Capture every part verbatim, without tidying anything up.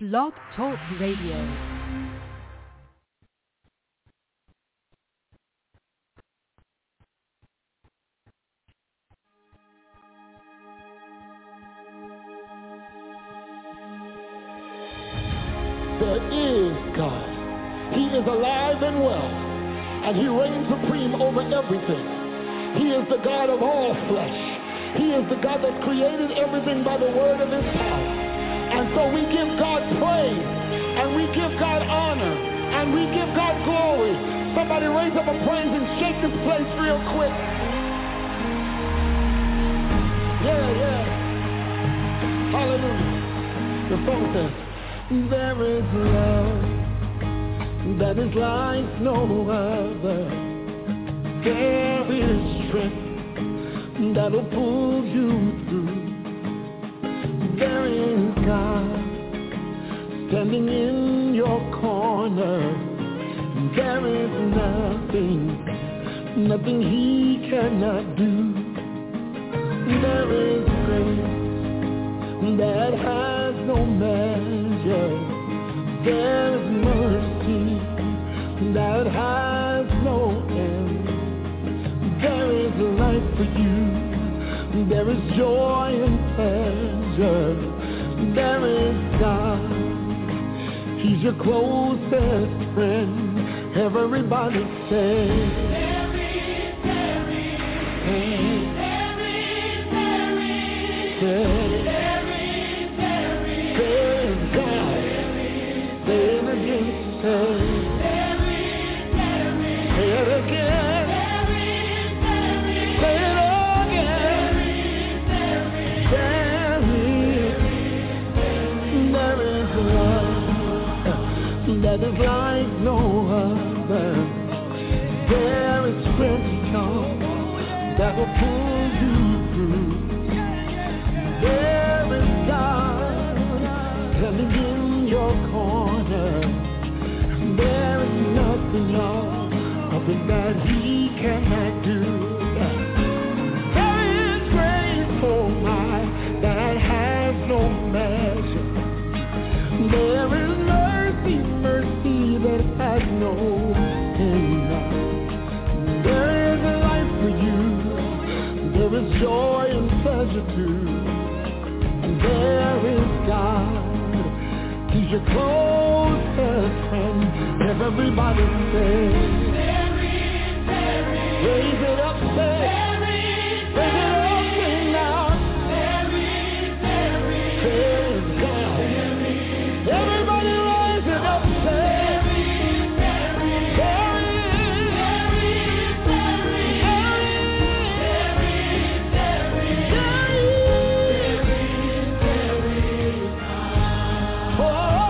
Blog Talk Radio. There is God. He is alive and well, and he reigns supreme over everything. He is the God of all flesh. He is the God that created everything by the word of his power. And so we give God praise, and we give God honor, and we give God glory. Somebody raise up a praise and shake this place real quick. Yeah, yeah. Hallelujah. The song says, there is love that is like no other. There is strength that'll pull you through. There is God standing in your corner. There is nothing, nothing he cannot do. There is grace that has no measure. There's mercy that has no end. There is life for you. There is joy and pleasure. There is God. He's your closest friend. Everybody say, there is, there is, there is, there is, there is. Say, there is, there is, say it again, there is, there is, say it again, there is, there is, there is, there is love that is like no other. There is strength that will pull you through. There is God standing in your corner. There is nothing, Lord, nothing that he cannot do. There is grace, oh my, that has no measure. There is mercy, mercy that has no end. There is life for you. There is joy and pleasure too. There is God. He's your closest friend. Everybody say, there is, there is, raise it up, say, there is, there is, raise it up, sing now, there is, there is, praise God, there is, everybody raise it up, say, there is, there is, there is, there is, there is, there is, there is, oh.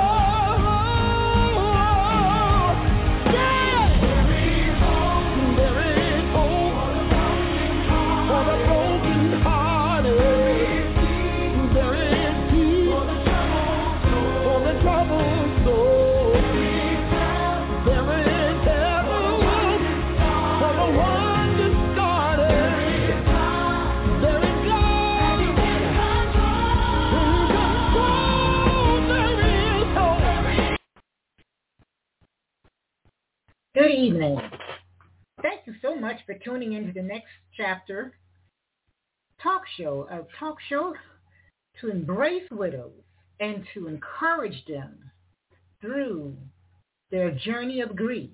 Good evening. Thank you so much for tuning into the next chapter talk show, a talk show to embrace widows and to encourage them through their journey of grief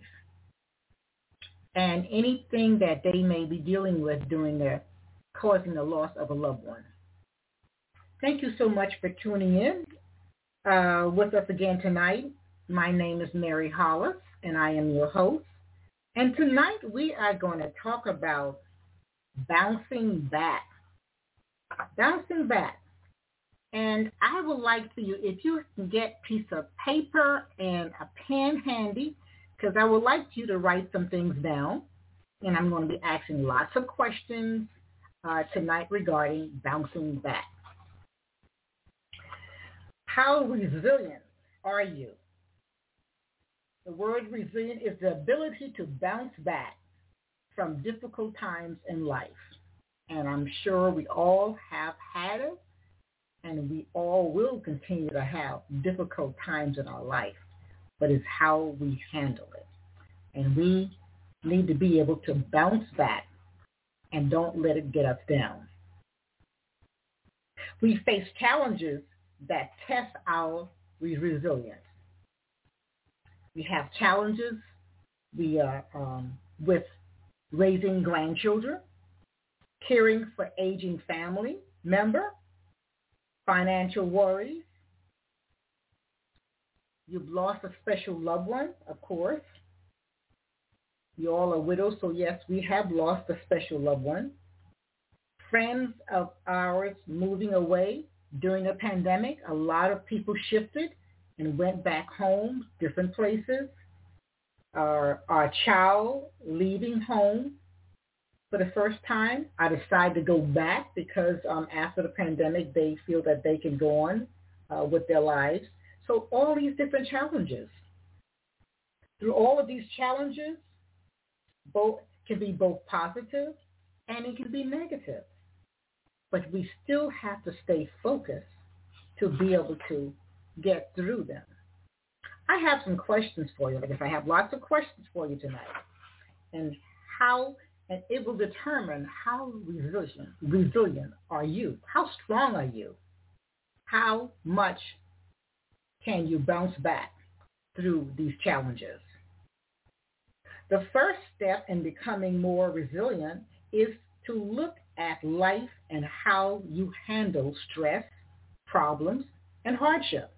and anything that they may be dealing with during their causing the loss of a loved one. Thank you so much for tuning in uh, with us again tonight. My name is Mary Hollis, and I am your host. And tonight we are going to talk about bouncing back. Bouncing back. And I would like for you, if you can get a piece of paper and a pen handy, because I would like you to write some things down. And I'm going to be asking lots of questions uh, tonight regarding bouncing back. How resilient are you? The word resilient is the ability to bounce back from difficult times in life. And I'm sure we all have had it and we all will continue to have difficult times in our life, but it's how we handle it. And we need to be able to bounce back and don't let it get us down. We face challenges that test our resilience. We have challenges we are um, with raising grandchildren, caring for aging family member, financial worries. You've lost a special loved one, of course. You all are widows, so yes, we have lost a special loved one. Friends of ours moving away during the pandemic. A lot of people shifted and went back home, different places. Our, our child leaving home for the first time. I decided to go back because um, after the pandemic, they feel that they can go on uh, with their lives. So all these different challenges. Through all of these challenges, both can be both positive and it can be negative. But we still have to stay focused to be able to get through them. I have some questions for you. Like if I have lots of questions for you tonight, and how, and it will determine how resilient, resilient are you? How strong are you? How much can you bounce back through these challenges? The first step in becoming more resilient is to look at life and how you handle stress, problems, and hardship.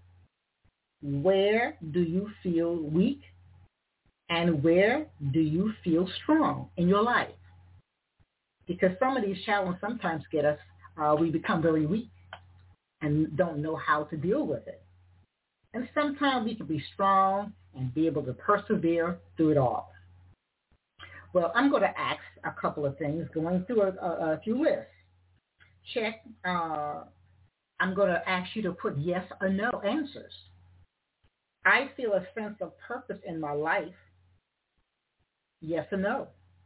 Where do you feel weak and where do you feel strong in your life? Because some of these challenges sometimes get us, uh, we become very weak and don't know how to deal with it. And sometimes we can be strong and be able to persevere through it all. Well, I'm going to ask a couple of things, going through a, a, a few lists. Check, uh, I'm going to ask you to put yes or no answers. I feel a sense of purpose in my life. Yes or no?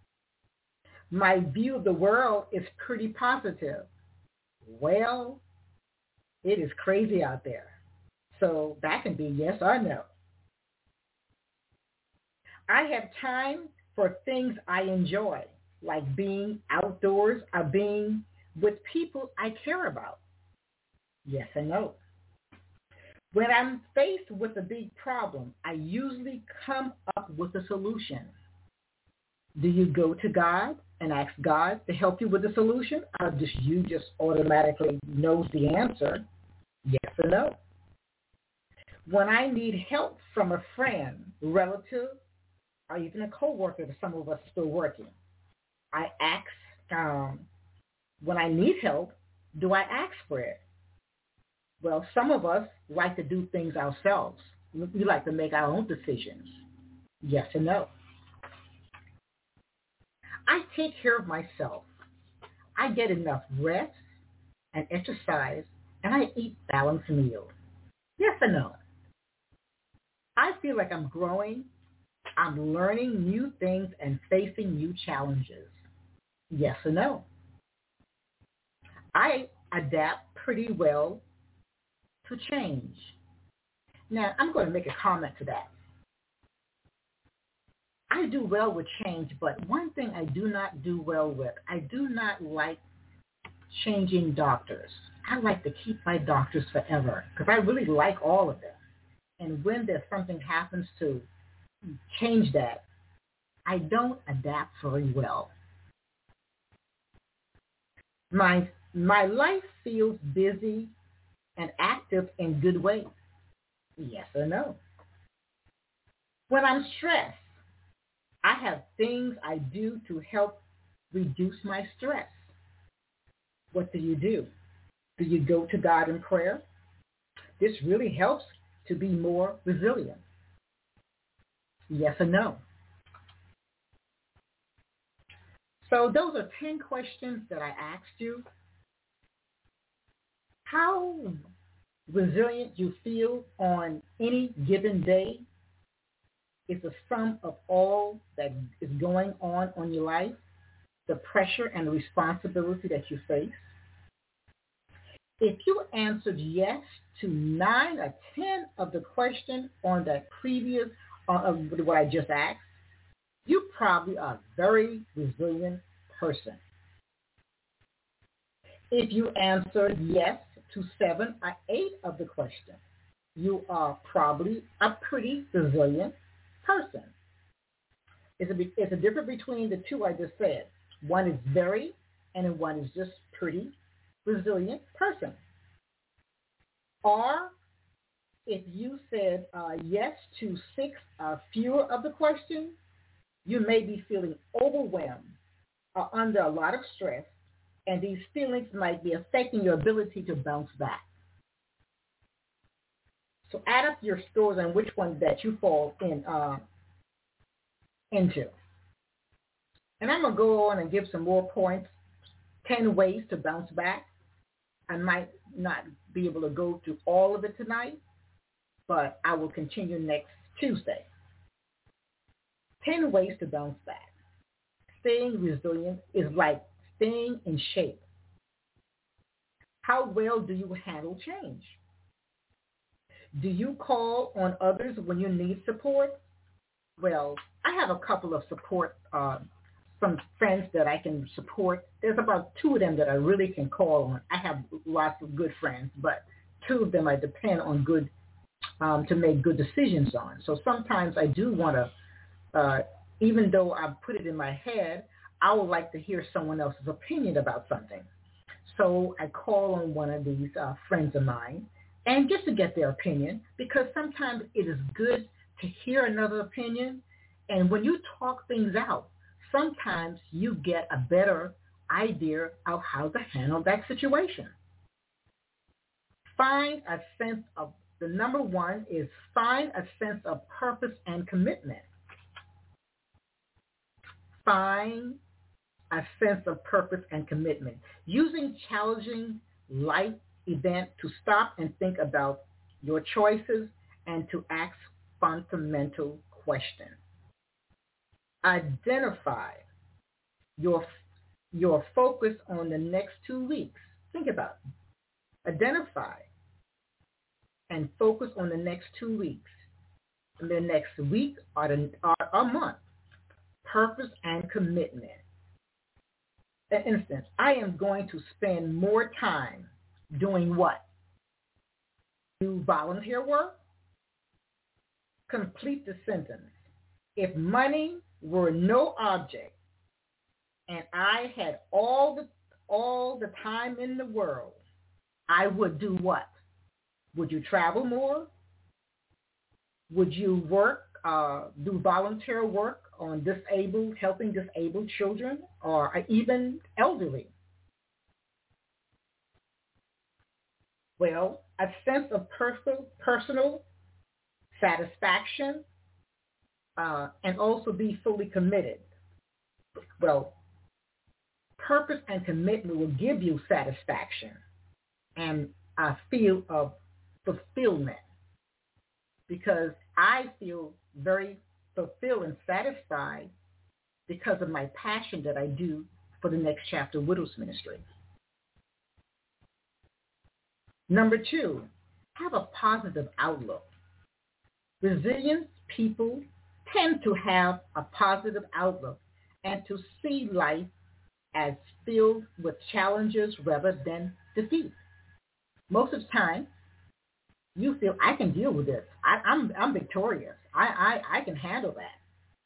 My view of the world is pretty positive. Well, it is crazy out there. So that can be yes or no. I have time for things I enjoy, like being outdoors or being with people I care about. Yes or no? When I'm faced with a big problem, I usually come up with a solution. Do you go to God and ask God to help you with the solution, or just you just automatically knows the answer? Yes or no? When I need help from a friend, relative, or even a coworker that some of us are still working, I ask, um, when I need help, do I ask for it? Well, some of us like to do things ourselves. We like to make our own decisions. Yes or no? I take care of myself. I get enough rest and exercise, and I eat balanced meals. Yes or no? I feel like I'm growing. I'm learning new things and facing new challenges. Yes or no? I adapt pretty well to change. Now, I'm going to make a comment to that. I do well with change, but one thing I do not do well with, I do not like changing doctors. I like to keep my doctors forever because I really like all of them. And when there's something happens to change that, I don't adapt very well. My my life feels busy and active in good ways. Yes or no? When I'm stressed, I have things I do to help reduce my stress. What do you do? Do you go to God in prayer? This really helps to be more resilient. Yes or no? So those are ten questions that I asked you. How resilient you feel on any given day is the sum of all that is going on in your life, the pressure and the responsibility that you face. If you answered yes to nine or ten of the question on that previous, uh, of what I just asked, you probably are a very resilient person. If you answered yes to seven or eight of the question, you are probably a pretty resilient person. It's a, it's a difference between the two I just said. One is very, and one is just pretty resilient person. Or if you said uh, yes to six or fewer of the question, you may be feeling overwhelmed or under a lot of stress, and these feelings might be affecting your ability to bounce back. So add up your scores on which one that you fall in uh, into. And I'm going to go on and give some more points, ten ways to bounce back. I might not be able to go through all of it tonight, but I will continue next Tuesday. ten ways to bounce back. Staying resilient is like staying in shape. How well do you handle change? Do you call on others when you need support? Well, I have a couple of support, uh, some friends that I can support. There's about two of them that I really can call on. I have lots of good friends, but two of them I depend on good um, to make good decisions on. So sometimes I do want to, uh, even though I put it in my head, I would like to hear someone else's opinion about something. So I call on one of these uh, friends of mine, and just to get their opinion, because sometimes it is good to hear another opinion. And when you talk things out, sometimes you get a better idea of how to handle that situation. Find a sense of, the number one is find a sense of purpose and commitment. Find a sense of purpose and commitment. Using challenging life event to stop and think about your choices and to ask fundamental questions. Identify your, your focus on the next two weeks. Think about it. Identify and focus on the next two weeks, the next week or, the, or a month. Purpose and commitment. For instance, I am going to spend more time doing what? Do volunteer work? Complete the sentence. If money were no object and I had all the all the time in the world, I would do what? Would you travel more? Would you work, uh, do volunteer work on disabled, helping disabled children or even elderly? Well, a sense of personal, personal satisfaction uh, and also be fully committed. Well, purpose and commitment will give you satisfaction and a feel of fulfillment, because I feel very fulfilled and satisfied because of my passion that I do for the Next Chapter Widows Ministry. Number two, have a positive outlook. Resilient people tend to have a positive outlook and to see life as filled with challenges rather than defeat. Most of the time, you feel, I can deal with this. I, I'm, I'm victorious. I, I, I can handle that.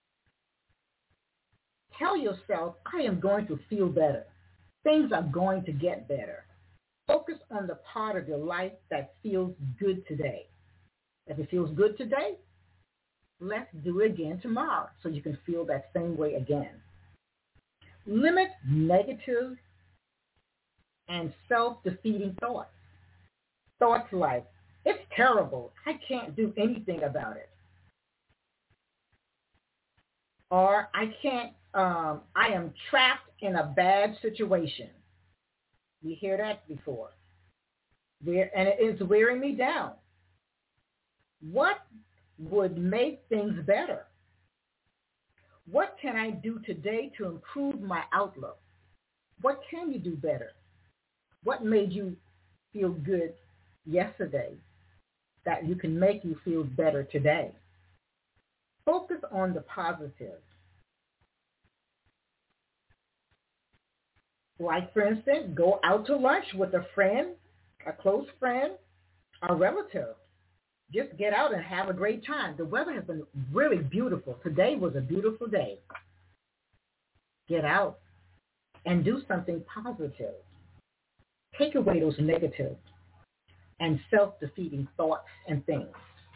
Tell yourself, I am going to feel better. Things are going to get better. Focus on the part of your life that feels good today. If it feels good today, let's do it again tomorrow so you can feel that same way again. Limit negative and self-defeating thoughts. Thoughts like, it's terrible. I can't do anything about it. Or I can't, um, I am trapped in a bad situation. You hear that before. And it's wearing me down. What would make things better? What can I do today to improve my outlook? What can you do better? What made you feel good yesterday that you can make you feel better today. Focus on the positive. Like, for instance, go out to lunch with a friend, a close friend, a relative. Just get out and have a great time. The weather has been really beautiful. Today was a beautiful day. Get out and do something positive. Take away those negative and self-defeating thoughts and things.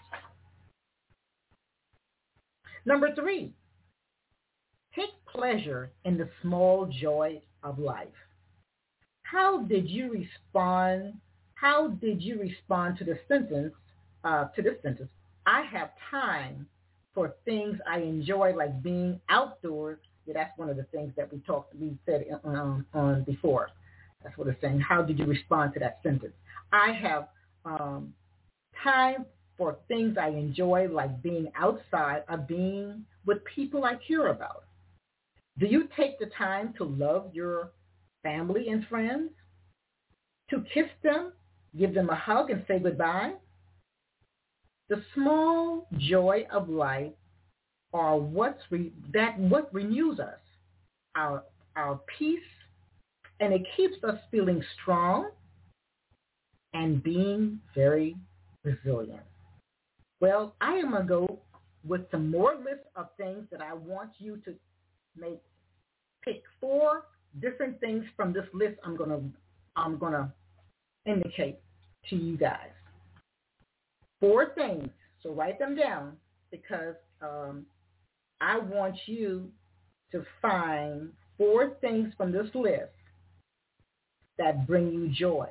Number three, take pleasure in the small joy of life. How did you respond? How did you respond to the sentence? Uh, to this sentence, I have time for things I enjoy, like being outdoors. Yeah, that's one of the things that we talked, we said um, on before. That's what it's saying. How did you respond to that sentence? I have um, time for things I enjoy, like being outside or being with people I care about. Do you take the time to love your family and friends? To kiss them, give them a hug and say goodbye? The small joy of life are what's re- that what renews us, our our peace, and it keeps us feeling strong and being very resilient. Well, I am going to go with some more lists of things that I want you to make. Pick four different things from this list I'm going to I'm going to indicate to you guys. Four things. So write them down because um, I want you to find four things from this list that bring you joy.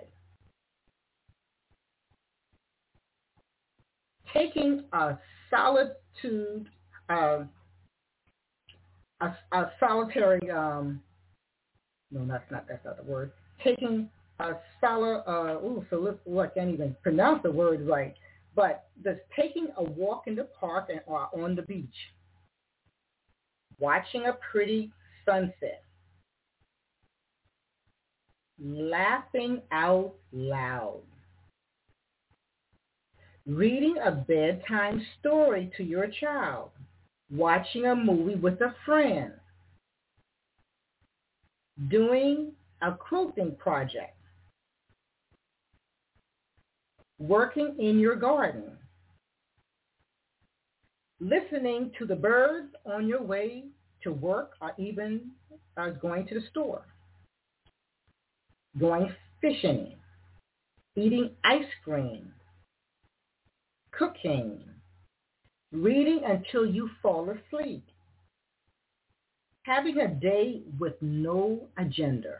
Taking a solitude, uh, a, a solitary, um, no, that's not, that's not the word. Taking a solid, uh, ooh, so let's, oh, I can't even pronounce the word right. But just taking a walk in the park and, or on the beach, watching a pretty sunset, laughing out loud, reading a bedtime story to your child, watching a movie with a friend, doing a quilting project, working in your garden, listening to the birds on your way to work or even uh, going to the store, going fishing, eating ice cream, cooking, reading until you fall asleep, having a day with no agenda,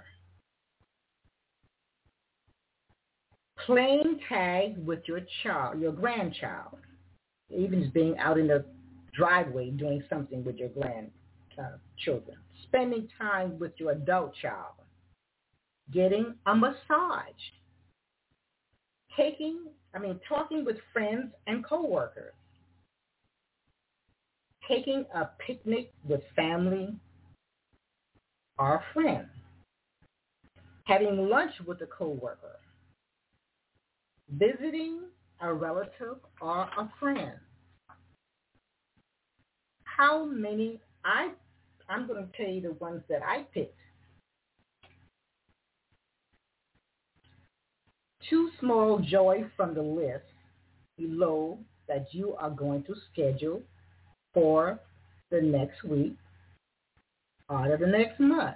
playing tag with your child, your grandchild, even just being out in the driveway doing something with your grandchildren, spending time with your adult child, getting a massage, taking, I mean, talking with friends and coworkers, taking a picnic with family or friends, having lunch with a coworker, visiting a relative or a friend. How many, I, I'm going to tell you the ones that I picked. Two small joys from the list below that you are going to schedule for the next week or the next month.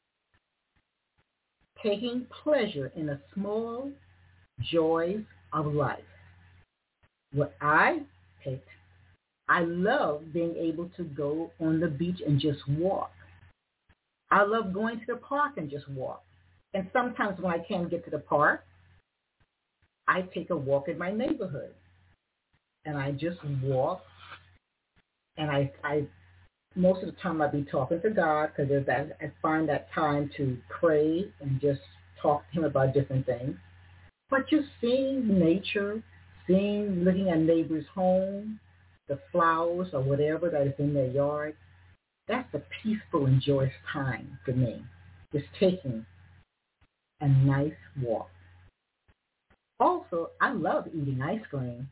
Taking pleasure in the small joys of life. What I picked, I love being able to go on the beach and just walk. I love going to the park and just walk. And sometimes when I can't get to the park, I take a walk in my neighborhood. And I just walk. And I, I most of the time I be talking to God because there's that, I find that time to pray and just talk to him about different things. But just seeing nature, seeing, looking at neighbors' home, the flowers or whatever that is in their yard, that's a peaceful and joyous time for me. Just taking a nice walk. Also, I love eating ice cream.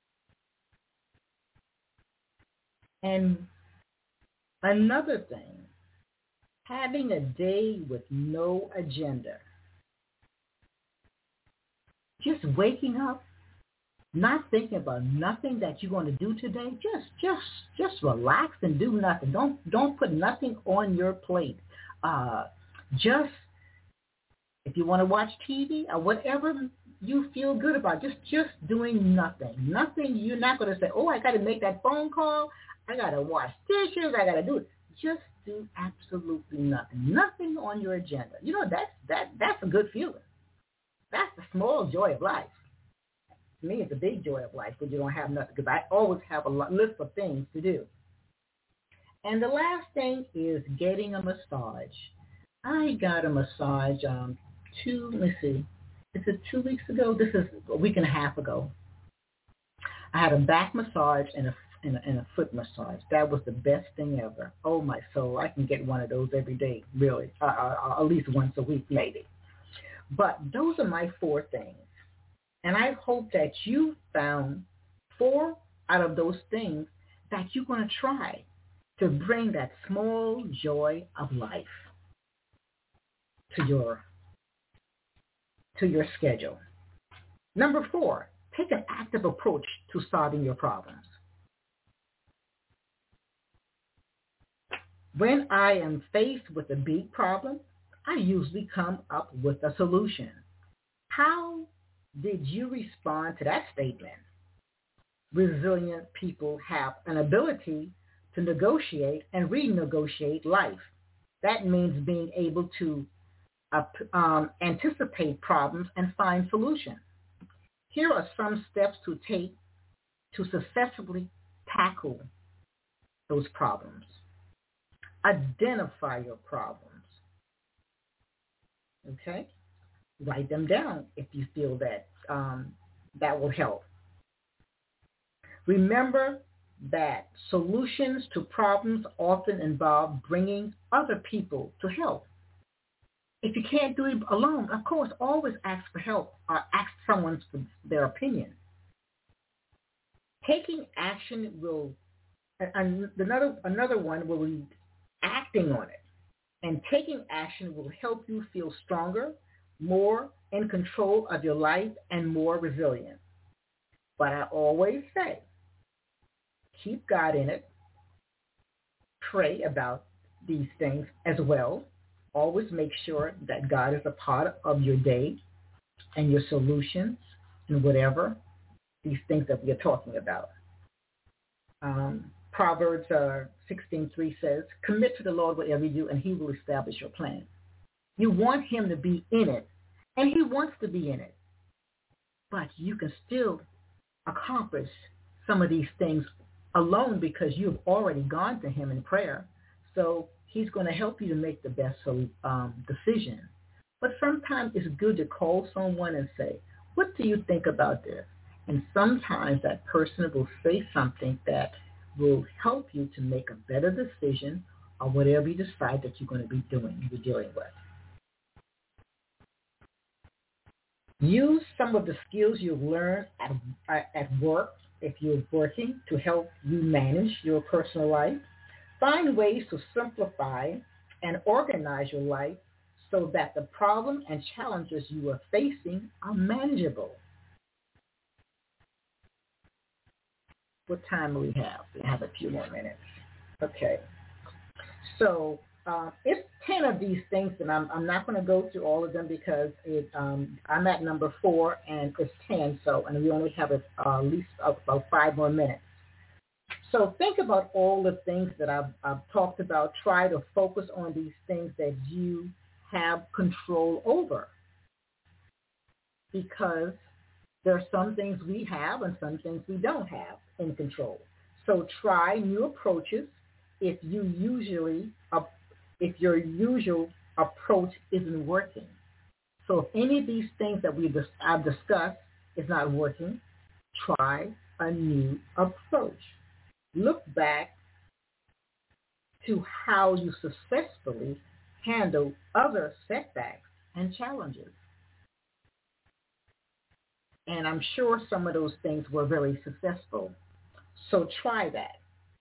And another thing, having a day with no agenda. Just waking up, not thinking about nothing that you're going to do today. Just, just, just relax and do nothing. Don't, don't put nothing on your plate. Uh, just, if you want to watch T V or whatever you feel good about, just, just doing nothing. Nothing. You're not going to say, oh, I got to make that phone call. I got to wash dishes. I got to do it. Just do absolutely nothing. Nothing on your agenda. You know, that's, that, that's a good feeling. That's the small joy of life. To me, it's a big joy of life when you don't have nothing, because I always have a list of things to do. And the last thing is getting a massage. I got a massage um, two, let me see, is it two weeks ago? This is a week and a half ago. I had a back massage and a, and a, and a foot massage. That was the best thing ever. Oh, my soul. I can get one of those every day, really, uh, uh, at least once a week, maybe. But those are my four things. And I hope that you found four out of those things that you're going to try to bring that small joy of life to your, to your schedule. Number four, take an active approach to solving your problems. When I am faced with a big problem, I usually come up with a solution. How did you respond to that statement? Resilient people have an ability to negotiate and renegotiate life. That means being able to uh, um, anticipate problems and find solutions. Here are some steps to take to successfully tackle those problems. Identify your problems. Okay? Write them down if you feel that um, that will help. Remember that solutions to problems often involve bringing other people to help. If you can't do it alone, of course, always ask for help or ask someone for their opinion. Taking action will, and another, another one will be acting on it. And taking action will help you feel stronger, more in control of your life, and more resilient. But I always say, keep God in it. Pray about these things as well. Always make sure that God is a part of your day and your solutions and whatever these things that we are talking about. Um, Proverbs uh, sixteen three says, commit to the Lord whatever you do, and he will establish your plan. You want him to be in it, and he wants to be in it. But you can still accomplish some of these things alone because you've already gone to him in prayer. So he's going to help you to make the best um, decision. But sometimes it's good to call someone and say, what do you think about this? And sometimes that person will say something that will help you to make a better decision or whatever you decide that you're going to be doing, you're dealing with. Use some of the skills you've learned at, at work if you're working to help you manage your personal life. Find ways to simplify and organize your life so that the problem and challenges you are facing are manageable. What time do we have? We have a few more minutes. Okay. So uh, it's ten of these things, and I'm, I'm not going to go through all of them because it, um, I'm at number four, and it's ten, so, and we only have a, uh, at least about five more minutes. So think about all the things that I've, I've talked about. Try to focus on these things that you have control over, because there are some things we have and some things we don't have in control. So try new approaches if you usually, uh, if your usual approach isn't working. So if any of these things that we I've discussed is not working, try a new approach. Look back to how you successfully handle other setbacks and challenges. And I'm sure some of those things were very successful. So try that.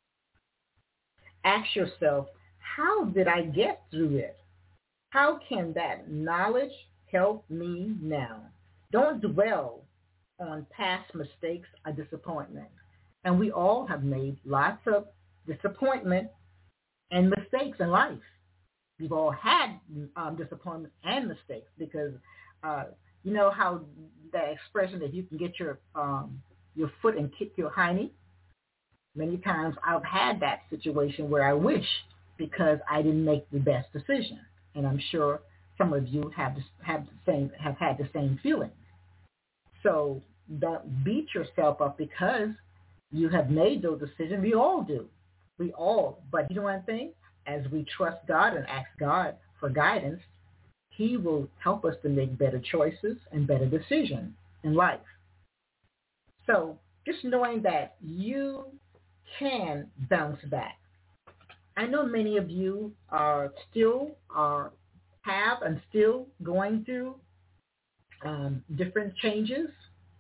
Ask yourself, how did I get through it? How can that knowledge help me now? Don't dwell on past mistakes or disappointment. And we all have made lots of disappointment and mistakes in life. We've all had um, disappointment and mistakes because uh, you know how that expression that you can get your um, your foot and kick your hiney? Many times I've had that situation where I wish because I didn't make the best decision. And I'm sure some of you have this, have the same have had the same feeling. So don't beat yourself up because you have made those decisions. We all do. We all. But you know one thing? As we trust God and ask God for guidance, he will help us to make better choices and better decisions in life. So just knowing that you can bounce back. I know many of you are still are have and still going through um, different changes,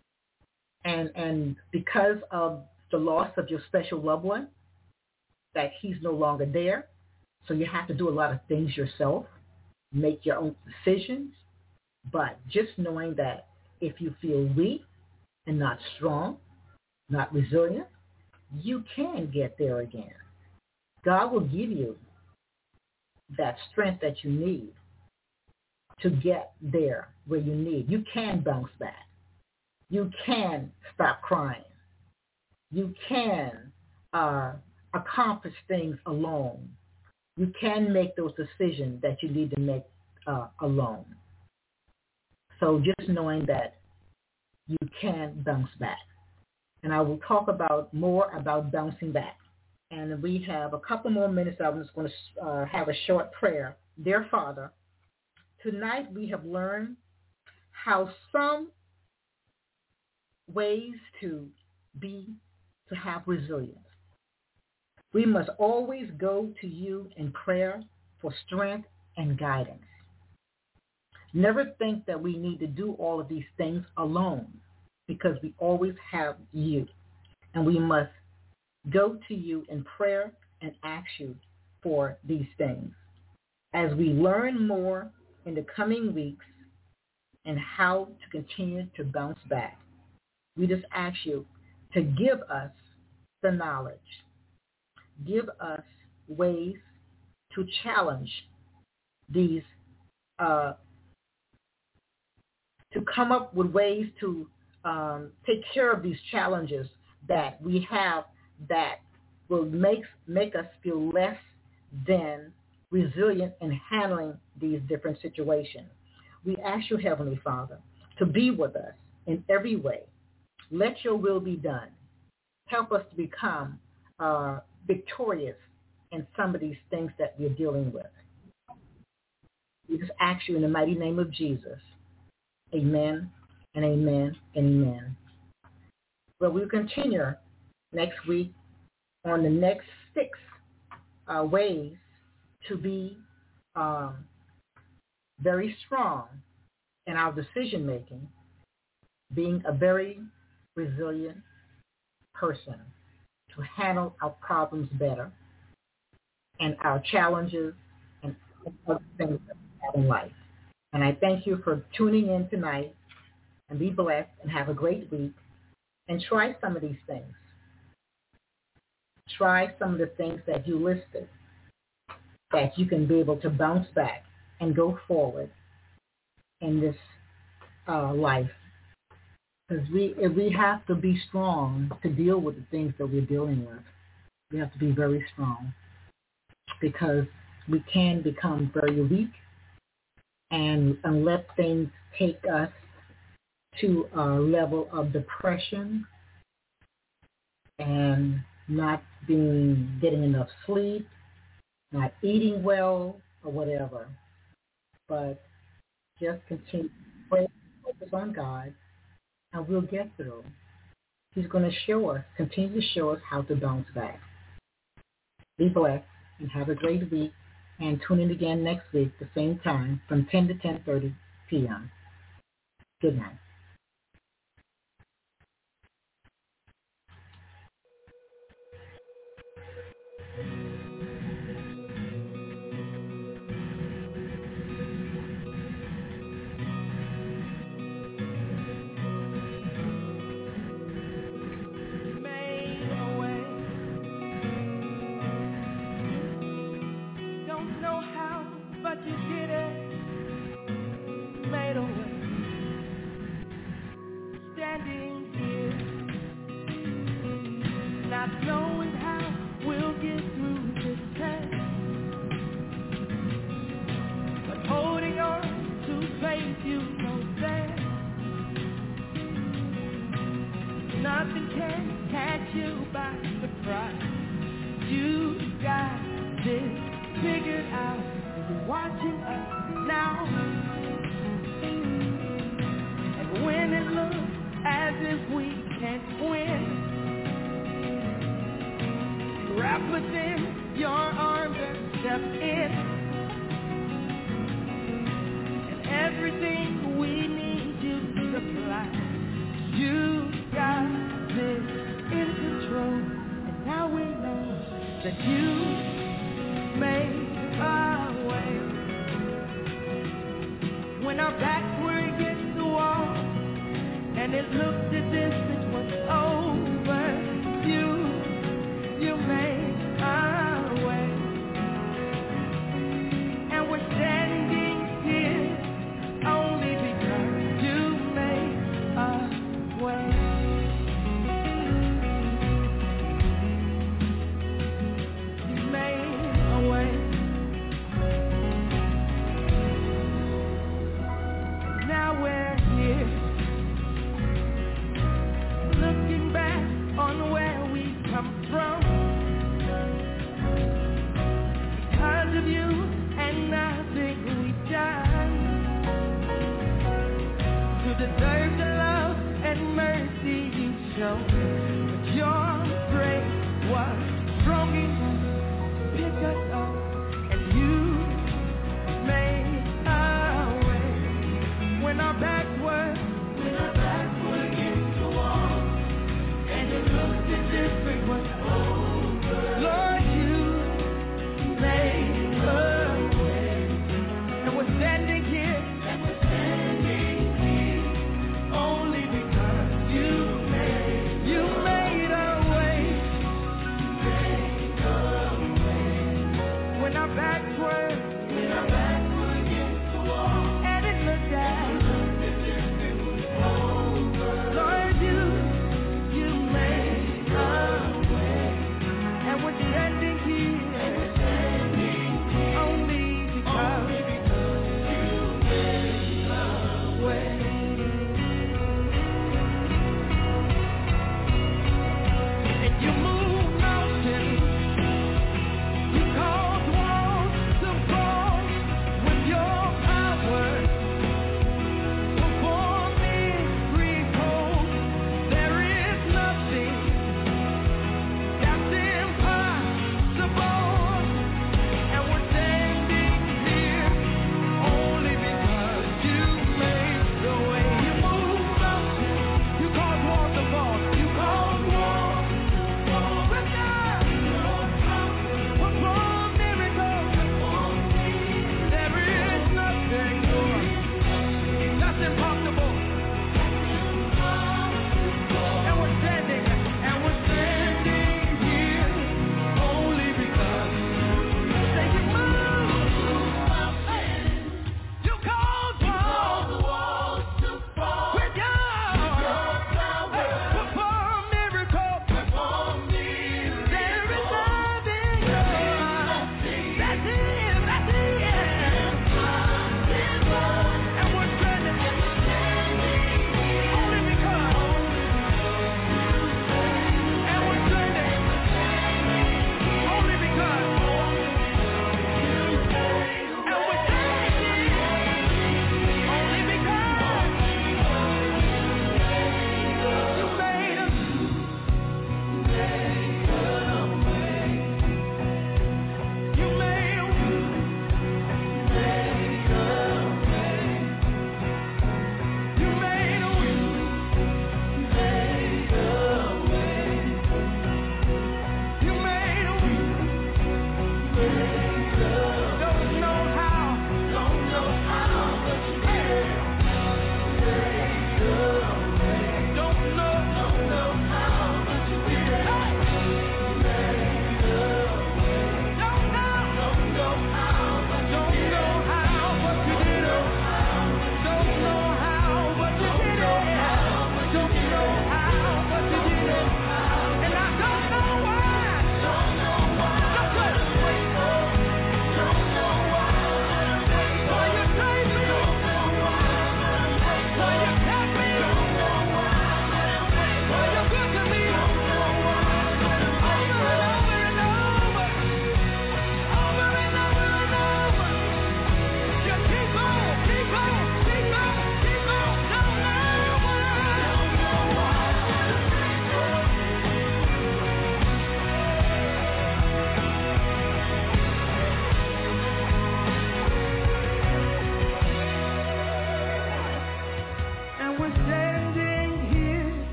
and and because of the loss of your special loved one, that he's no longer there. So you have to do a lot of things yourself, make your own decisions. But just knowing that if you feel weak and not strong, not resilient, you can get there again. God will give you that strength that you need to get there where you need. You can bounce back. You can stop crying. You can uh, accomplish things alone. You can make those decisions that you need to make uh, alone. So just knowing that you can bounce back. And I will talk about more about bouncing back. And we have a couple more minutes. I'm just going to uh, have a short prayer. Dear Father, tonight we have learned how some ways to be, to have resilience. We must always go to you in prayer for strength and guidance. Never think that we need to do all of these things alone because we always have you. And we must go to you in prayer and ask you for these things. As we learn more in the coming weeks and how to continue to bounce back, we just ask you to give us the knowledge. Give us ways to challenge these, uh, to come up with ways to um, take care of these challenges that we have that will make, make us feel less than resilient in handling these different situations. We ask you, Heavenly Father, to be with us in every way. Let your will be done. Help us to become uh, victorious in some of these things that we're dealing with. We just ask you in the mighty name of Jesus. Amen and amen and amen. Well, we'll continue next week on the next six uh, ways to be um, very strong in our decision making, being a very resilient person to handle our problems better and our challenges and other things that we have in life. And I thank you for tuning in tonight, and be blessed and have a great week, and try some of these things. Try some of the things that you listed that you can be able to bounce back and go forward in this uh, life. Because we, we have to be strong to deal with the things that we're dealing with. We have to be very strong because we can become very weak and, and let things take us to a level of depression and not being getting enough sleep, not eating well, or whatever. But just continue to pray, focus on God, and we'll get through. He's going to show us, continue to show us how to bounce back. Be blessed and have a great week. And tune in again next week, the same time, from ten to ten thirty p.m. Good night. watching us now. And when it looks as if we can't win, wrap us in your arms and step in. And everything we need you to supply. You got this in control. And now we know that you made our way. When our backs were against the wall and it looked as if it was over, you, you made our way. And we're standing here only because you made our way. You made a way.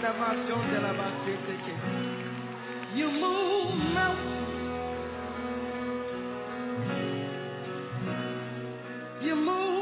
You move mountains. You move